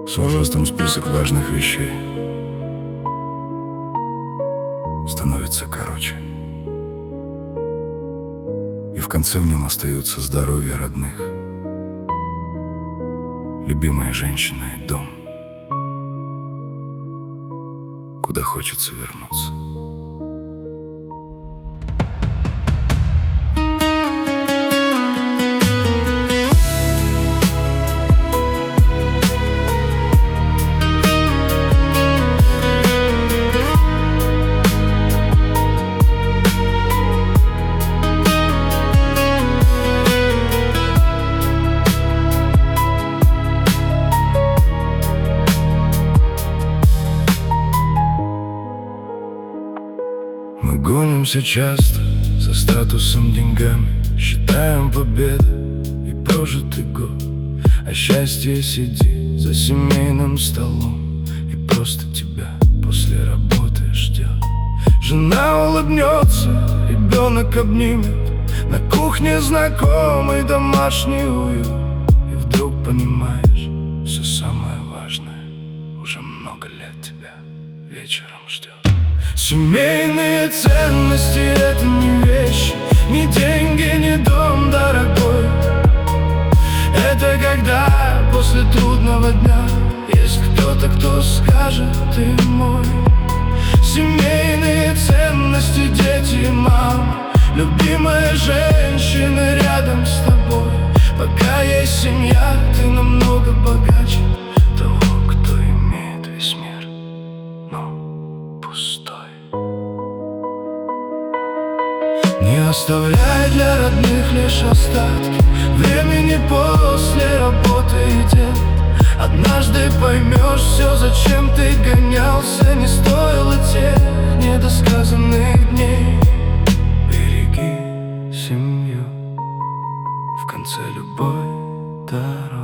С возрастом список важных вещей становится короче, и в конце в нем остаются здоровье родных, любимая женщина и дом, куда хочется вернуться. Мы гонимся часто за статусом, деньгами, считаем победы и прожитый год. А счастье сидит за семейным столом и просто тебя после работы ждет. Жена улыбнется, ребенок обнимет, на кухне знакомый домашний уют. И вдруг понимаешь, все самое важное уже много лет тебя вечером ждет. Семейные ценности — это не вещи, ни деньги, ни дом дорогой. Это когда после трудного дня есть кто-то, кто скажет: ты мой. Семейные ценности, дети и мама, любимая женщина рядом с тобой. Пока есть семья, ты намного богаче того, кто имеет весь мир, но пустой. Не оставляй для родных лишь остатки времени после работы и дел. Однажды поймешь все, зачем ты гонялся, не стоило тех недосказанных дней. Береги семью, в конце любой дороги.